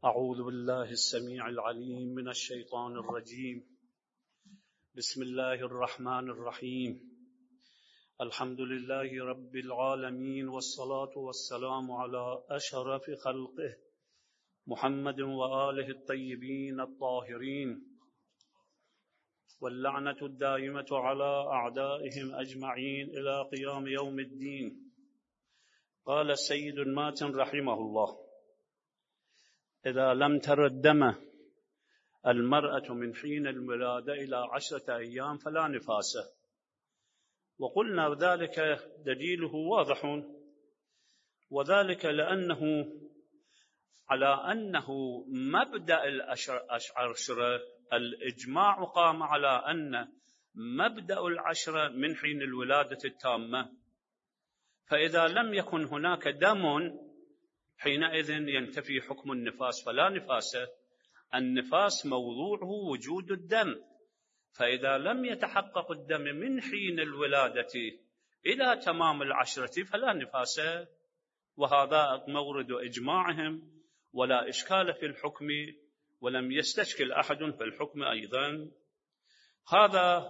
أعوذ بالله السميع العليم من الشيطان الرجيم. بسم الله الرحمن الرحيم. الحمد لله رب العالمين، والصلاة والسلام على أشرف خلقه محمد وآله الطيبين الطاهرين، واللعنة الدائمة على أعدائهم أجمعين إلى قيام يوم الدين. قال السيد الماتن رحمه الله: إذا لم تر الدم المرأة من حين الولادة إلى 10 أيام فلا نفاس. وقلنا ذلك دليله واضح، وذلك لأنه على أنه مبدأ العشرة الإجماع قام على أن مبدأ العشرة من حين الولادة التامة، فإذا لم يكن هناك دم حينئذ ينتفي حكم النفاس فلا نفاس. النفاس موضوعه وجود الدم، فإذا لم يتحقق الدم من حين الولادة إلى تمام 10 فلا نفاس، وهذا مورد إجماعهم ولا إشكال في الحكم، ولم يستشكل أحد في الحكم أيضا. هذا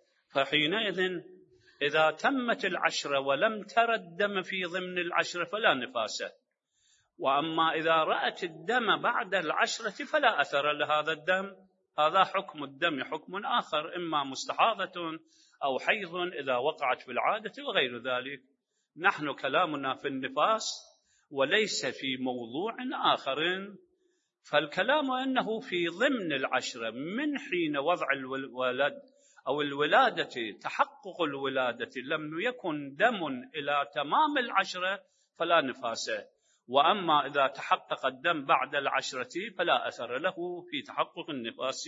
فحينئذ إذا تمت 10 ولم تر الدم في ضمن 10 فلا نفاس. وأما إذا رأت الدم بعد 10 فلا أثر لهذا الدم. هذا حكم الدم حكم آخر، إما مستحاضة أو حيض إذا وقعت في العادة وغير ذلك. نحن كلامنا في النفاس وليس في موضوع آخر، فالكلام أنه في ضمن 10 من حين وضع الولد أو الولادة، تحقق الولادة، لم يكن دم إلى تمام 10 فلا نفاس. وأما إذا تحقق الدم بعد 10 فلا أثر له في تحقق النفاس،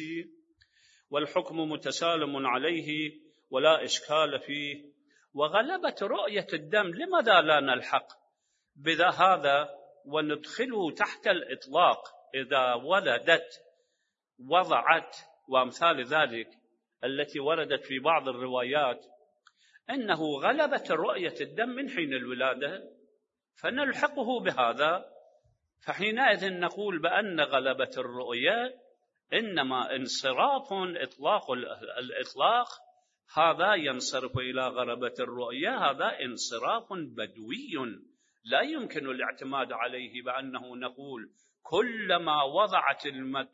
والحكم متسالم عليه ولا إشكال فيه. وغلبة رؤية الدم، لماذا لا نلحق بهذا وندخله تحت الإطلاق؟ إذا ولدت وضعت وأمثال ذلك التي وردت في بعض الروايات أنه غلبت رؤية الدم من حين الولادة فنلحقه بهذا، فحينئذ نقول بأن غلبة الرؤية إنما انصراف إطلاق الإطلاق، هذا ينصرف إلى غلبة الرؤية، هذا انصراف بدوي لا يمكن الاعتماد عليه بأنه نقول كلما وضعت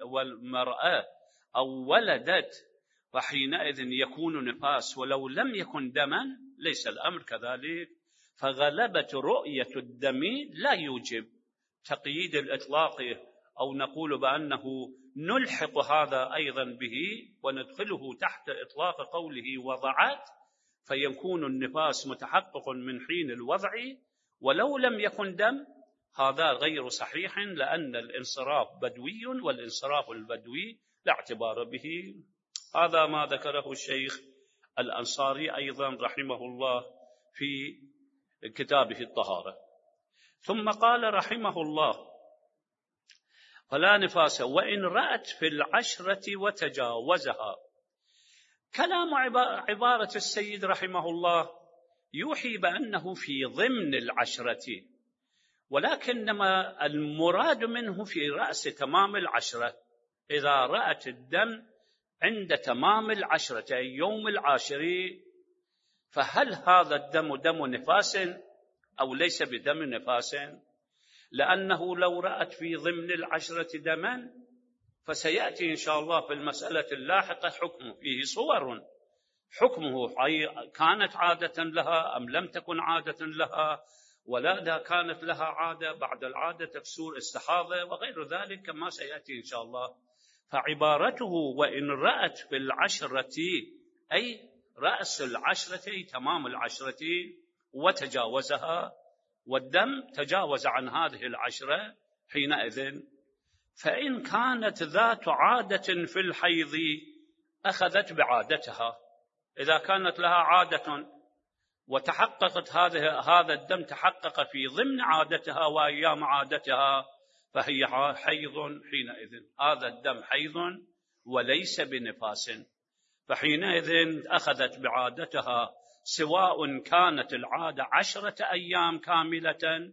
المرأة أو ولدت فحينئذ يكون نفاس ولو لم يكن دما. ليس الأمر كذلك. فغلبة رؤية الدم لا يوجب تقييد الإطلاق، أو نقول بأنه نلحق هذا أيضا به وندخله تحت إطلاق قوله وضعت، فيكون النفاس متحقق من حين الوضع ولو لم يكن دم. هذا غير صحيح، لأن الانصراف بدوي، والانصراف البدوي لا اعتبار به. هذا ما ذكره الشيخ الأنصاري أيضا رحمه الله في كتابه الطهارة. ثم قال رحمه الله: فلا نفاس وإن رأت في 10 وتجاوزها. كلام عبارة السيد رحمه الله يوحي بأنه في ضمن 10، ولكنما المراد منه في رأس تمام 10. إذا رأت الدم عند تمام 10 أي يوم 10، فهل هذا الدم دم نفاس أو ليس بدم نفاس؟ لأنه لو رأت في ضمن 10 دما فسيأتي إن شاء الله في المسألة اللاحقة حكمه فيه صور، حكمه كانت عادة لها أم لم تكن عادة لها، ولا إذا كانت لها عادة بعد العادة تفسير استحاضة وغير ذلك كما سيأتي إن شاء الله. فعبارته وإن رأت في 10 أي رأس 10 أي تمام 10 وتجاوزها، والدم تجاوز عن هذه 10 حينئذ. فإن كانت ذات عادة في الحيض أخذت بعادتها. إذا كانت لها عادة وتحققت هذا الدم تحقق في ضمن عادتها وأيام عادتها فهي حيض حينئذ. هذا الدم حيض وليس بنفاس، فحينئذ أخذت بعادتها، سواء كانت العادة 10 أيام كاملة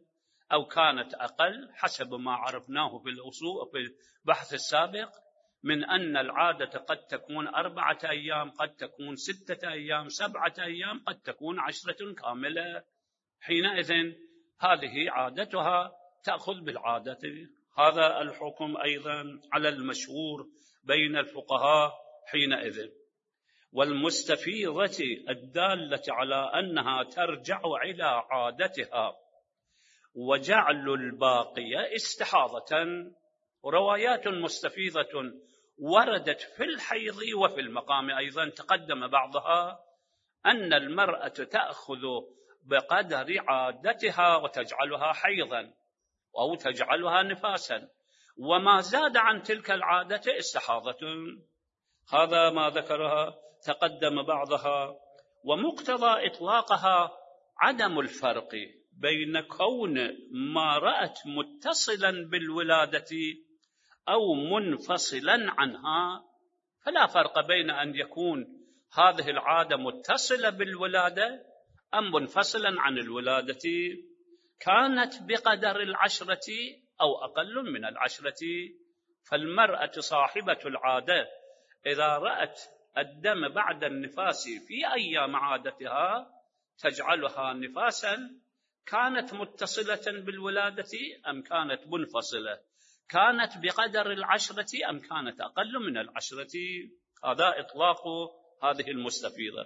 أو كانت أقل حسب ما عرفناه في البحث السابق من أن العادة قد تكون 4 أيام، قد تكون 6 أيام، 7 أيام، قد تكون 10 كاملة. حينئذ هذه عادتها تأخذ بالعادة. هذا الحكم أيضا على المشهور بين الفقهاء حينئذ. والمستفيضة الدالة على أنها ترجع إلى عادتها وجعل الباقي استحاضة. روايات مستفيضة وردت في الحيض وفي المقام أيضا، تقدم بعضها أن المرأة تأخذ بقدر عادتها وتجعلها حيضا أو تجعلها نفاسا، وما زاد عن تلك العادة استحاضة. هذا ما ذكرها تقدم بعضها. ومقتضى إطلاقها عدم الفرق بين كون ما رأت متصلا بالولادة أو منفصلا عنها. فلا فرق بين أن يكون هذه العادة متصلة بالولادة أم منفصلا عن الولادة. كانت بقدر 10 أو أقل من 10. فالمرأة صاحبة العادة إذا رأت الدم بعد النفاس في أيام عادتها تجعلها نفاسا، كانت متصلة بالولادة أم كانت منفصلة، كانت بقدر 10 أم كانت أقل من 10. هذا إطلاق هذه المستفيضة.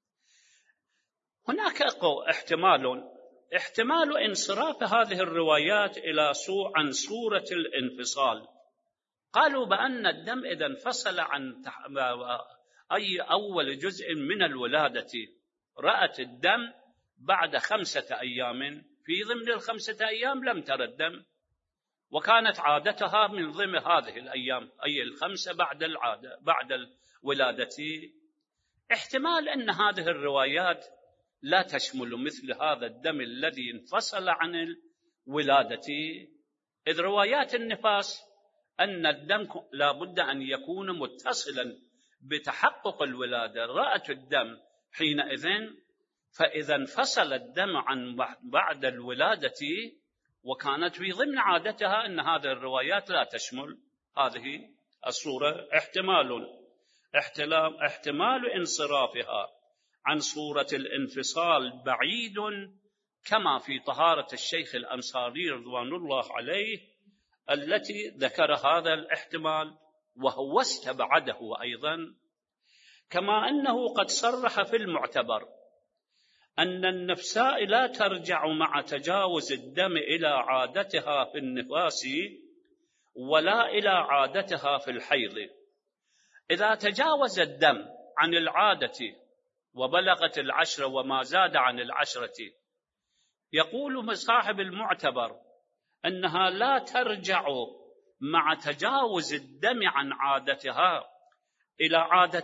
هناك احتمال انصراف هذه الروايات عن صورة الانفصال. قالوا بأن الدم إذا انفصل عن أي أول جزء من الولادة، رأت الدم بعد 5 أيام، في ضمن 5 أيام لم تر الدم، وكانت عادتها من ضمن هذه الأيام أي 5 بعد الولادة. احتمال أن هذه الروايات لا تشمل مثل هذا الدم الذي انفصل عن الولادة، إذ روايات النفاس أن الدم لا بد أن يكون متصلا بتحقق الولادة. رأت الدم حينئذ، فإذا انفصل الدم عن بعد الولادة وكانت في ضمن عادتها، أن هذه الروايات لا تشمل هذه الصورة. احتمال انصرافها عن صورة الانفصال بعيد، كما في طهارة الشيخ الأنصاري رضوان الله عليه التي ذكر هذا الاحتمال وهو استبعده أيضا. كما أنه قد صرح في المعتبر أن النفساء لا ترجع مع تجاوز الدم إلى عادتها في النفاس ولا إلى عادتها في الحيض. إذا تجاوز الدم عن العادة وبلغت 10 وما زاد عن 10، يقول صاحب المعتبر أنها لا ترجع مع تجاوز الدم عن عادتها إلى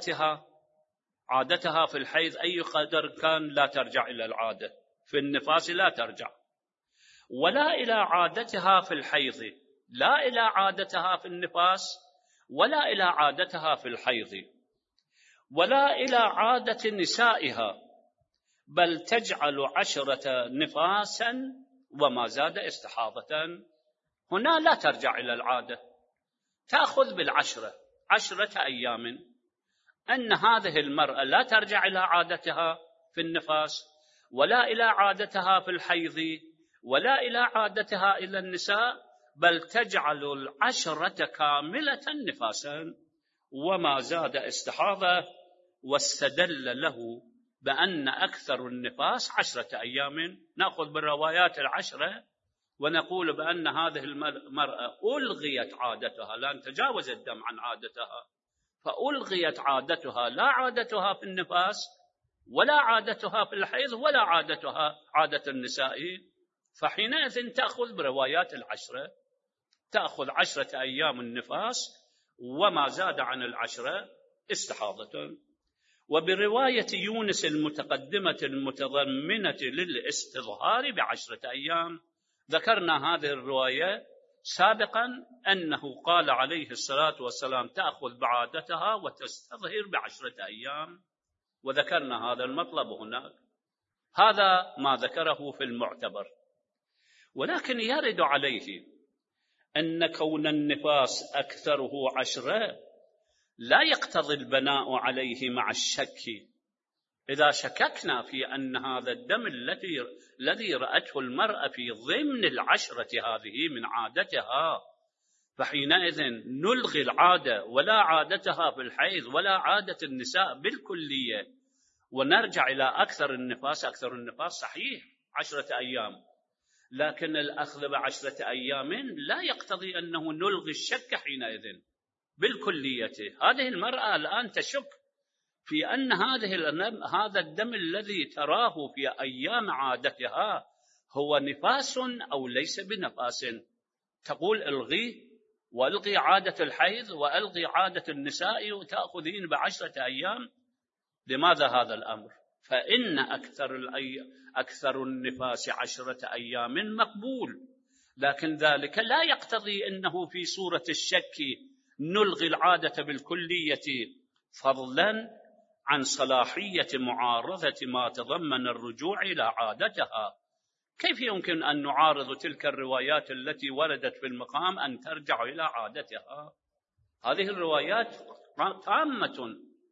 عادتها في الحيض أي قدر كان، لا ترجع إلى العادة. في النفاس لا ترجع، ولا إلى عادتها في الحيض، لا إلى عادتها في النفاس ولا إلى عادتها في الحيض، ولا إلى عادة نسائها، بل تجعل 10 نفاسا وما زاد استحاضة. هنا لا ترجع إلى العادة، تأخذ 10 أيام. أن هذه المرأة لا ترجع إلى عادتها في النفاس ولا إلى عادتها في الحيض ولا إلى عادتها إلى النساء، بل تجعل 10 كاملة نفاسا وما زاد استحاضة. واستدل له بأن أكثر النفاس 10 أيام. نأخذ بالروايات 10 ونقول بأن هذه المرأة ألغيت عادتها، لأن تجاوز الدم عن عادتها، فألغيت عادتها، لا عادتها في النفاس ولا عادتها في الحيض ولا عادتها عادة النساء. فحينئذ تأخذ بروايات 10، تأخذ 10 أيام النفاس وما زاد عن 10 استحاضة. وبرواية يونس المتقدمة المتضمنة للاستظهار ب10 أيام، ذكرنا هذه الرواية سابقا أنه قال عليه الصلاة والسلام تأخذ بعادتها وتستظهر ب10 أيام، وذكرنا هذا المطلب هناك. هذا ما ذكره في المعتبر. ولكن يرد عليه أن كون النفاس أكثره 10 لا يقتضي البناء عليه مع الشك. إذا شككنا في أن هذا الدم الذي رأته المرأة في ضمن 10 هذه من عادتها، فحينئذ نلغي العادة ولا عادتها في الحيض ولا عادة النساء بالكلية، ونرجع إلى أكثر النفاس. أكثر النفاس صحيح 10 أيام، لكن الأخذ ب10 أيام لا يقتضي أنه نلغي الشك حينئذ بالكلية. هذه المرأة الآن تشك في أن هذا الدم الذي تراه في أيام عادتها هو نفاس أو ليس بنفاس. تقول الغيه وألغي عادة الحيض وألغي عادة النساء وتأخذين ب10 أيام. لماذا هذا الأمر؟ فإن أكثر النفاس 10 أيام مقبول، لكن ذلك لا يقتضي أنه في صورة الشك نلغي العادة بالكلية، فضلا عن صلاحية معارضة ما تضمن الرجوع إلى عادتها. كيف يمكن أن نعارض تلك الروايات التي وردت في المقام أن ترجع إلى عادتها؟ هذه الروايات تامة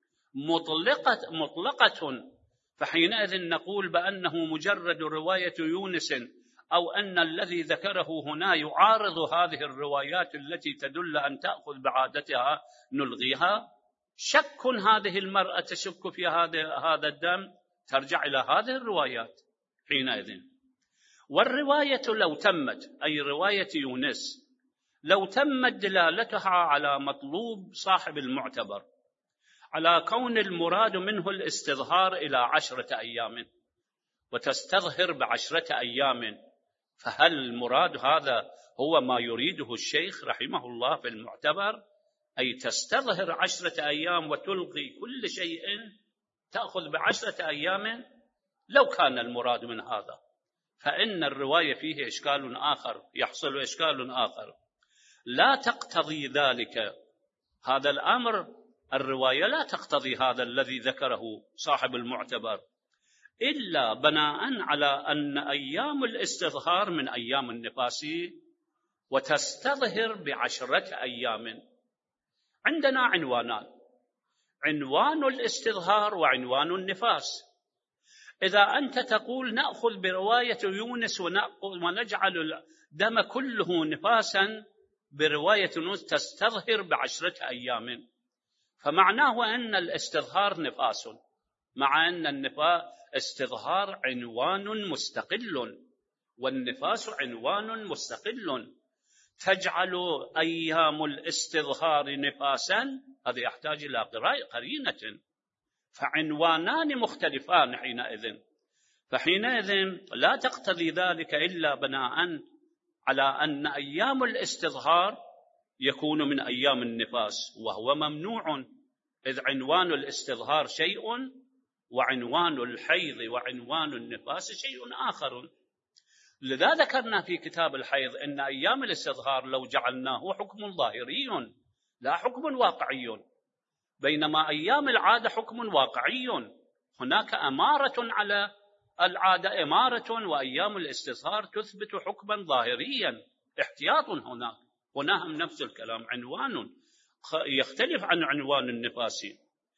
مطلقة، فحينئذ نقول بأنه مجرد رواية يونس أو أن الذي ذكره هنا يعارض هذه الروايات التي تدل أن تأخذ بعادتها نلغيها. شك هذه المرأة تشك في هذا الدم ترجع إلى هذه الروايات حينئذ. والرواية لو تمت، أي رواية يونس، لو تمت دلالتها على مطلوب صاحب المعتبر، على كون المراد منه الاستظهار إلى 10 أيام وتستظهر ب10 أيام، فهل المراد هذا هو ما يريده الشيخ رحمه الله في المعتبر، أي تستظهر 10 أيام وتلغي كل شيء تأخذ ب10 أيام؟ لو كان المراد من هذا فإن الرواية فيه إشكال آخر، يحصل إشكال آخر لا تقتضي ذلك. هذا الأمر الرواية لا تقتضي هذا الذي ذكره صاحب المعتبر، إلا بناء على أن أيام الاستظهار من أيام النفاس وتستظهر ب10 أيام. عندنا عنوانان: عنوان الاستظهار وعنوان النفاس. إذا أنت تقول نأخذ برواية يونس ونجعل الدم كله نفاسا برواية يونس تستظهر ب10 أيام، فمعناه أن الاستظهار نفاس، مع أن الاستظهار عنوان مستقل والنفاس عنوان مستقل. تجعل أيام الاستظهار نفاسا، هذا يحتاج إلى قرينة، فعنوانان مختلفان حينئذ. فحينئذ لا تقتضي ذلك إلا بناء على أن أيام الاستظهار يكون من أيام النفاس، وهو ممنوع، إذ عنوان الاستظهار شيء وعنوان الحيض وعنوان النفاس شيء آخر. لذا ذكرنا في كتاب الحيض أن أيام الاستظهار لو جعلناه حكم ظاهري لا حكم واقعي، بينما أيام العادة حكم واقعي. هناك أمارة على العادة إمارة، وأيام الاستظهار تثبت حكما ظاهريا، احتياط هناك. هنا هم نفس الكلام، عنوان يختلف عن عنوان النفاس،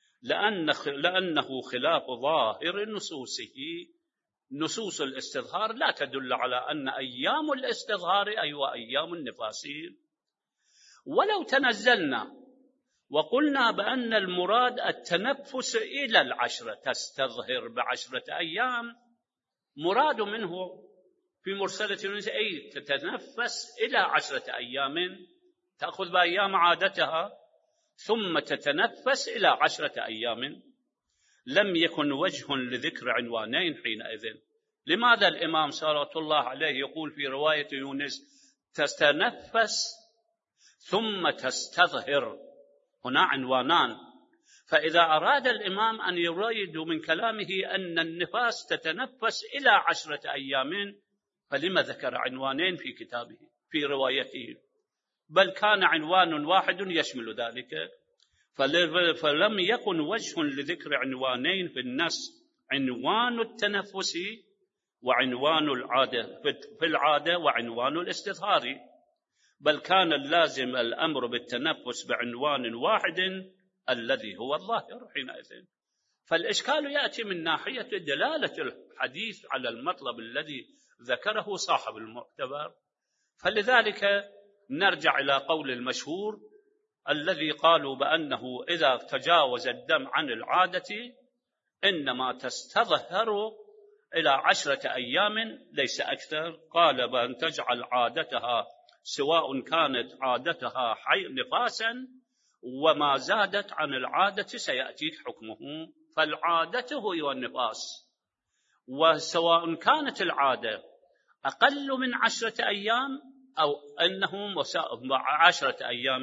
لأنه خلاف ظاهر نصوصه. نصوص الاستظهار لا تدل على أن أيام الاستظهار أي وأيام النفاس. ولو تنزلنا وقلنا بأن المراد التنفس إلى 10 تستظهر ب10 أيام، مراد منه في مرسلة يونس أي تتنفس إلى 10 أيام، تأخذ بأيام عادتها ثم تتنفس إلى 10 أيام، لم يكن وجه لذكر عنوانين حينئذ. لماذا الإمام صلوات الله عليه يقول في رواية يونس تتنفس ثم تستظهر؟ هنا عنوانان. فإذا أراد الإمام أن يريد من كلامه أن النفاس تتنفس إلى 10 أيام، فلما ذكر عنوانين في كتابه في روايته؟ بل كان عنوان واحد يشمل ذلك. فلم يكن وجه لذكر عنوانين في النص، عنوان التنفس وعنوان العادة في العادة وعنوان الاستظهار، بل كان اللازم الأمر بالتنفس بعنوان واحد الذي هو الظاهر حينئذ. فالإشكال يأتي من ناحية دلالة الحديث على المطلب الذي ذكره صاحب المعتبر. فلذلك نرجع إلى قول المشهور الذي قالوا بأنه إذا تجاوز الدم عن العادة إنما تستظهر إلى 10 أيام ليس أكثر. قال بأن تجعل عادتها سواء كانت عادتها نفاسا وما زادت عن العادة سيأتيك حكمه. فالعادة هو النفاس، وسواء كانت العادة أقل من 10 أيام أو أنه 10 أيام.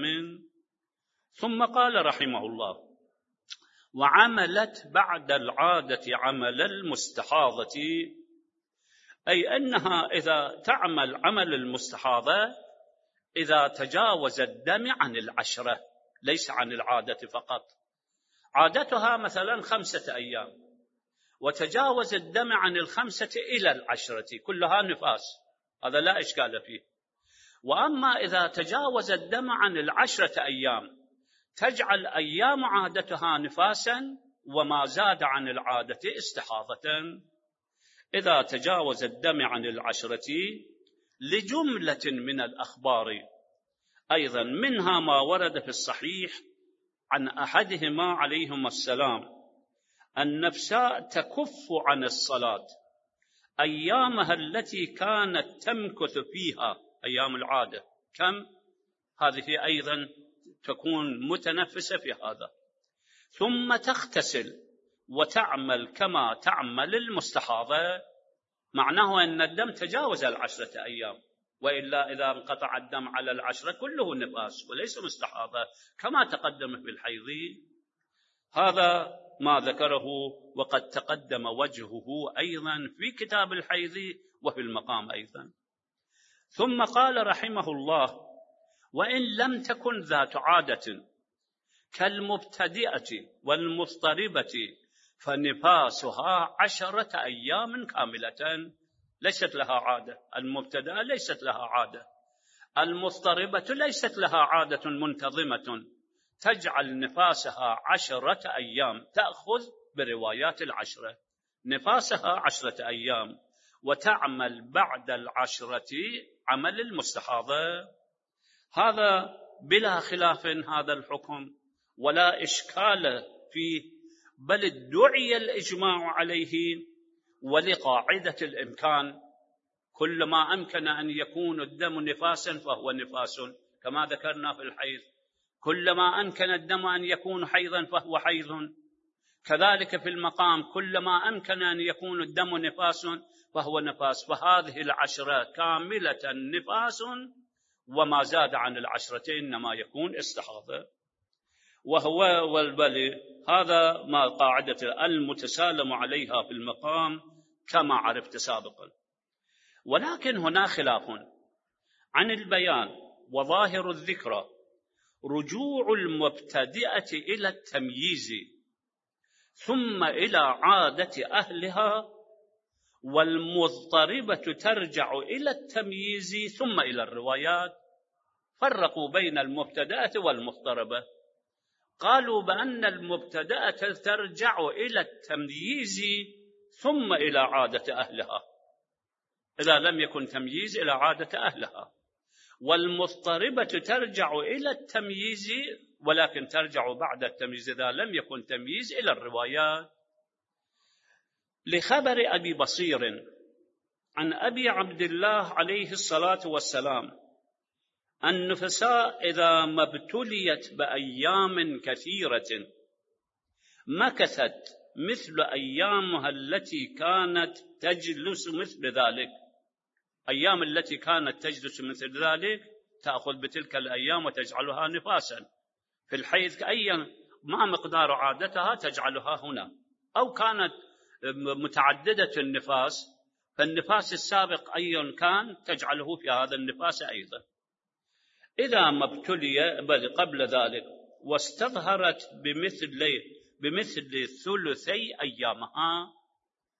ثم قال رحمه الله: وعملت بعد العادة عمل المستحاضة، أي أنها إذا تعمل عمل المستحاضة إذا تجاوز الدم عن 10، ليس عن العادة فقط. عادتها مثلا 5 أيام وتجاوز الدم عن 5 إلى 10 كلها نفاس، هذا لا إشكال فيه. وأما إذا تجاوز الدم عن 10 أيام تجعل أيام عادتها نفاسا وما زاد عن العادة استحاضة. إذا تجاوز الدم عن 10 لجملة من الأخبار أيضا، منها ما ورد في الصحيح عن أحدهما عليهما السلام: النفساء تكف عن الصلاة أيامها التي كانت تمكث فيها أيام العادة. كم؟ هذه أيضا تكون متنفسة في هذا، ثم تغتسل وتعمل كما تعمل المستحاضة. معناه أن الدم تجاوز 10 أيام، وإلا إذا انقطع الدم على 10 كله نفاس وليس مستحاضة كما تقدم في الحيض. هذا ما ذكره، وقد تقدم وجهه أيضا في كتاب الحيض وفي المقام أيضا. ثم قال رحمه الله: وإن لم تكن ذات عادة كالمبتدئة والمضطربة فنفاسها 10 أيام كاملة. ليست لها عادة، المبتدئة ليست لها عادة، المضطربة ليست لها عادة منتظمة، تجعل نفاسها 10 أيام، تأخذ بروايات 10، نفاسها 10 أيام وتعمل بعد 10 عمل المستحاضة. هذا بلا خلاف هذا الحكم ولا إشكال فيه، بل ادعي الإجماع عليه. ولقاعدة الإمكان، كلما أمكن أن يكون الدم نفاسا فهو نفاس كما ذكرنا في الحيض، كلما أمكن الدم أن يكون حيضا فهو حيض. كذلك في المقام كلما أمكن أن يكون الدم نفاس فهو نفاس. فهذه 10 كاملة نفاس، وما زاد عن 10 إنما يكون استحاضة. وهو والبلي هذا ما قاعدة المتسالم عليها في المقام كما عرفت سابقا. ولكن هنا خلاف عن البيان وظاهر الذكرى رجوع المبتدئة إلى التمييز ثم إلى عادة أهلها، والمضطربة ترجع إلى التمييز ثم إلى الروايات. فرقوا بين المبتدئة والمضطربة، قالوا بأن المبتدئة ترجع إلى التمييز ثم إلى عادة أهلها، إذا لم يكن تمييز إلى عادة أهلها، والمضطربة ترجع إلى التمييز ولكن ترجع بعد التمييز إذا لم يكن تمييز إلى الروايات. لخبر أبي بصير عن أبي عبد الله عليه الصلاة والسلام: النفساء إذا ما ابتليت بأيام كثيرة مكثت مثل أيامها التي كانت تجلس مثل ذلك. أيام التي كانت تجلس مثل ذلك تأخذ بتلك الأيام وتجعلها نفاسا. في الحيض أيام ما مقدار عادتها تجعلها هنا، أو كانت متعددة النفاس فالنفاس السابق أي كان تجعله في هذا النفاس أيضا. إذا ما ابتلي بل قبل ذلك واستظهرت بمثل ثلثي أيامها،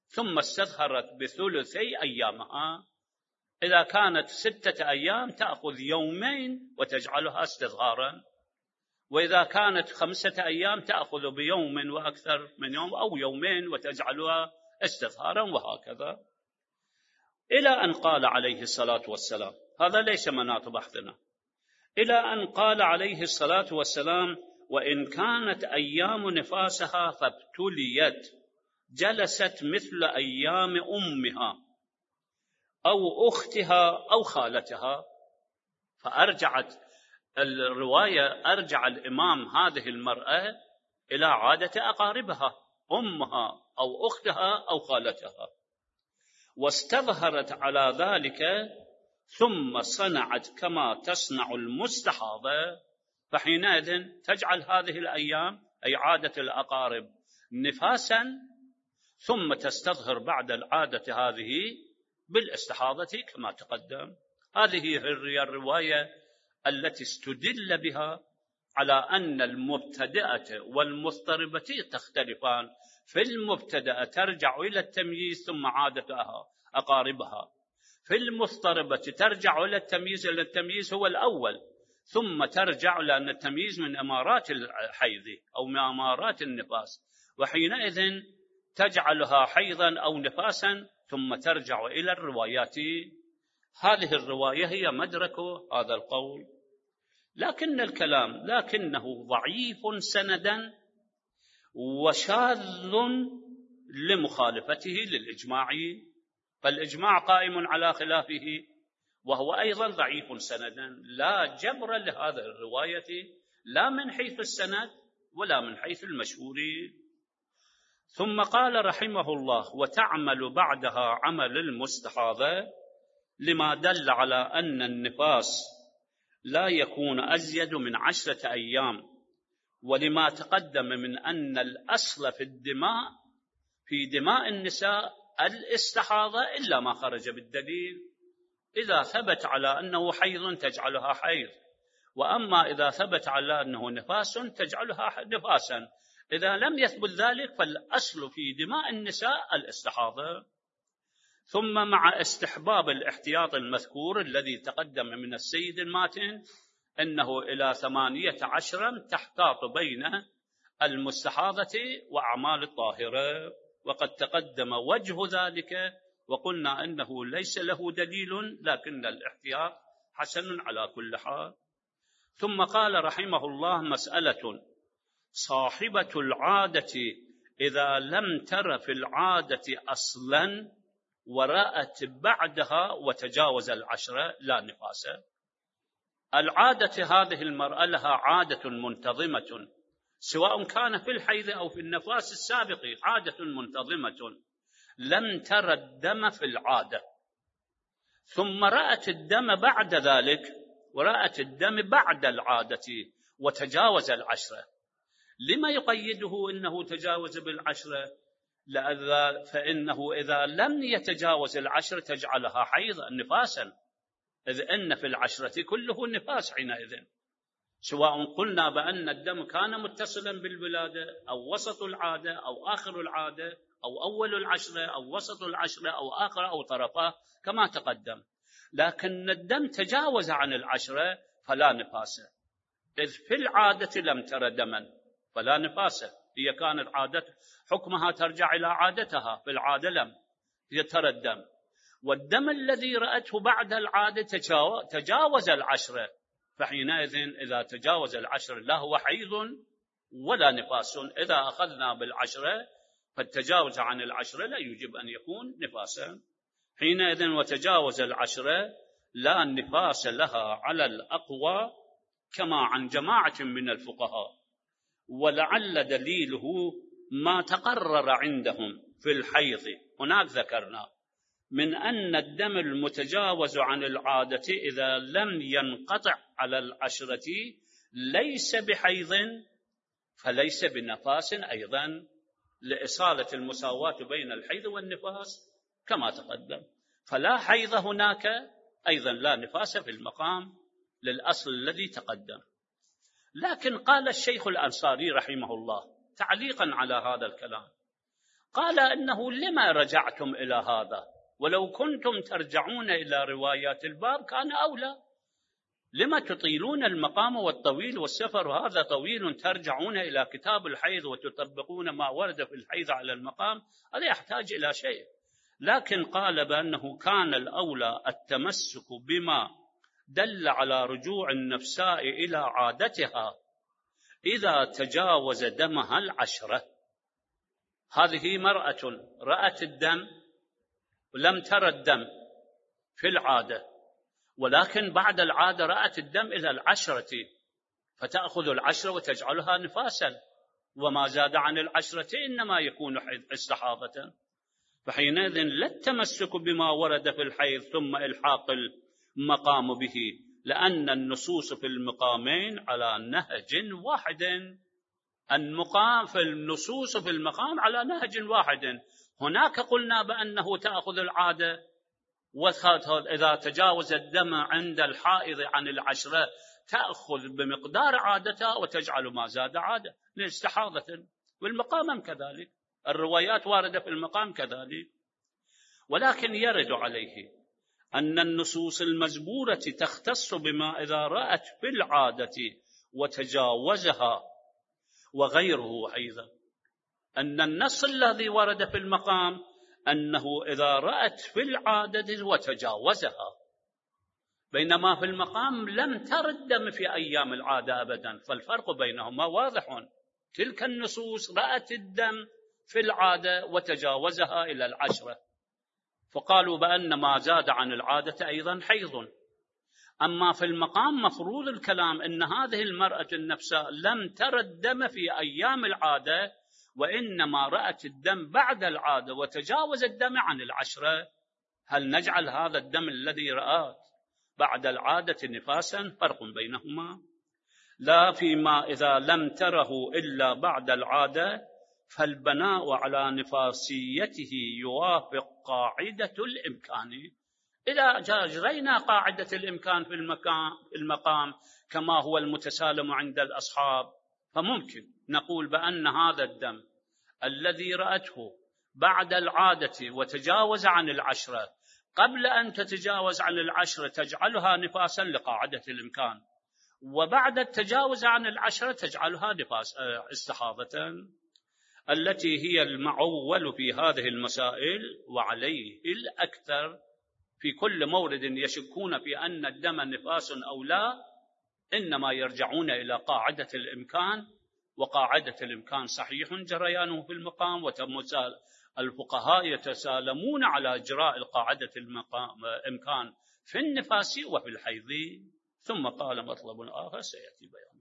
ثم استظهرت بثلثي أيامها. إذا كانت 6 أيام تأخذ يومين وتجعلها استظهارا، وإذا كانت 5 أيام تأخذ بيوم وأكثر من يوم أو يومين وتجعلها استظهارا، وهكذا إلى أن قال عليه الصلاة والسلام، هذا ليس مناط بحثنا، إلى أن قال عليه الصلاة والسلام: وإن كانت أيام نفاسها فابتليت جلست مثل أيام أمها أو أختها أو خالتها. فأرجعت الرواية، أرجع الإمام هذه المرأة إلى عادة أقاربها، أمها أو أختها أو خالتها، واستظهرت على ذلك، ثم صنعت كما تصنع المستحاضة. فحينئذ تجعل هذه الأيام، أي عادة الأقارب، نفاسا، ثم تستظهر بعد العادة هذه بالاستحاضة كما تقدم. هذه هي الرواية التي استدل بها على أن المبتدأة والمضطربة تختلفان. في المبتدأة ترجع إلى التمييز ثم عادتها أقاربها، في المضطربة ترجع إلى التمييز، لأن التمييز هو الأول، ثم ترجع لأن التمييز من أمارات الحيض أو من أمارات النفاس، وحينئذ تجعلها حيضا أو نفاسا ثم ترجع إلى الروايات. هذه الرواية هي مدرك هذا القول، لكن الكلام لكنه ضعيف سندا وشاذ لمخالفته للإجماع، فالإجماع قائم على خلافه وهو أيضا ضعيف سندا، لا جبر لهذه الرواية لا من حيث السند ولا من حيث المشهور. ثم قال رحمه الله: وتعمل بعدها عمل المستحاضة، لما دل على أن النفاس لا يكون أزيد من 10 أيام، ولما تقدم من أن الأصل في الدماء، في دماء النساء، الاستحاضة إلا ما خرج بالدليل. إذا ثبت على أنه حيض تجعلها حيض، وأما إذا ثبت على أنه نفاس تجعلها نفاسا. إذا لم يثبت ذلك فالأصل في دماء النساء الاستحاضة. ثم مع استحباب الاحتياط المذكور الذي تقدم من السيد الماتن، أنه إلى 18 تحتاط بين المستحاضة وأعمال الطاهرة، وقد تقدم وجه ذلك وقلنا أنه ليس له دليل، لكن الاحتياط حسن على كل حال. ثم قال رحمه الله: مسألة: صاحبة العادة إذا لم تر في العادة أصلا ورأت بعدها وتجاوز 10 لا نفاس. العادة هذه المرأة لها عادة منتظمة، سواء كان في الحيض أو في النفاس السابق، عادة منتظمة، لم تر الدم في العادة، ثم رأت الدم بعد ذلك، ورأت الدم بعد العادة وتجاوز 10. لما يقيده أنه تجاوز 10؟ فإنه إذا لم يتجاوز 10 تجعلها حيضا نفاسا، إذ أن في 10 كله نفاس حينئذ، سواء قلنا بأن الدم كان متصلا بالولادة أو وسط العادة أو آخر العادة أو أول 10 أو وسط 10 أو آخر أو طرفه كما تقدم، لكن الدم تجاوز عن 10 فلا نفاس، إذ في العادة لم تر دما فلا نفاس. هي كانت عادة حكمها ترجع إلى عادتها، في العادة لم ترى الدم، والدم الذي رأته بعد العادة تجاوز 10، فحينئذ إذا تجاوز 10 لا هو حيض ولا نفاس. إذا أخذنا 10 فالتجاوز عن 10 لا يجب أن يكون نفاسا حينئذ، وتجاوز 10 لا نفاس لها على الأقوى كما عن جماعة من الفقهاء. ولعل دليله ما تقرر عندهم في الحيض، هناك ذكرنا من أن الدم المتجاوز عن العادة إذا لم ينقطع على 10 ليس بحيض فليس بنفاس أيضا، لإصالة المساواة بين الحيض والنفاس كما تقدم، فلا حيض هناك، أيضا لا نفاس في المقام للأصل الذي تقدم. لكن قال الشيخ الأنصاري رحمه الله تعليقا على هذا الكلام، قال إنه لما رجعتم إلى هذا؟ ولو كنتم ترجعون إلى روايات الباب كان أولى. لما تطيلون المقام والطويل والسفر وهذا طويل، ترجعون إلى كتاب الحيض وتطبقون ما ورد في الحيض على المقام؟ هذا يحتاج إلى شيء. لكن قال بأنه كان الأولى التمسك بما دل على رجوع النفساء إلى عادتها إذا تجاوز دمها 10. هذه مرأة رأت الدم ولم ترى الدم في العادة، ولكن بعد العادة رأت الدم إلى 10، فتأخذ 10 وتجعلها نفاسا، وما زاد عن 10 إنما يكون استحاضة. فحينئذ لا التمسك بما ورد في الحيض ثم إلحاق المقام به، لأن النصوص في المقامين على نهج واحد. النصوص في المقام على نهج واحد. هناك قلنا بأنه تأخذ العادة، وإذا تجاوز الدم عند الحائض عن 10 تأخذ بمقدار عادتها وتجعل ما زاد عادة لاستحاضة. والمقام كذلك، الروايات واردة في المقام كذلك. ولكن يرد عليه أن النصوص المزبورة تختص بما إذا رأت في العادة وتجاوزها وغيره أيضا. أن النص الذي ورد في المقام أنه إذا رأت في العادة وتجاوزها، بينما في المقام لم تر الدم في أيام العادة أبدا، فالفرق بينهما واضح. تلك النصوص رأت الدم في العادة وتجاوزها إلى 10، فقالوا بأن ما زاد عن العادة أيضا حيض. أما في المقام مفروض الكلام أن هذه المرأة النفساء لم تر الدم في أيام العادة، وإنما رأت الدم بعد العادة وتجاوز الدم عن 10. هل نجعل هذا الدم الذي رأت بعد العادة نفاسا؟ فرق بينهما. لا فيما إذا لم تره إلا بعد العادة، فالبناء على نفاسيته يوافق قاعدة الإمكان. إذا جرينا قاعدة الإمكان في المقام كما هو المتسالم عند الأصحاب، فممكن نقول بأن هذا الدم الذي رأته بعد العادة وتجاوز عن 10 قبل أن تتجاوز عن 10 تجعلها نفاسا لقاعدة الإمكان، وبعد التجاوز عن 10 تجعلها نفاس استحاضة، التي هي المعول في هذه المسائل. وعليه الأكثر في كل مورد يشكون في أن الدم نفاس أو لا، إنما يرجعون إلى قاعدة الإمكان، وقاعدة الإمكان صحيح جريانه في المقام، الفقهاء يتسالمون على إجراء القاعدة الإمكان في النفاس وفي الحيض. ثم قال مطلب آخر سيأتي بيانه.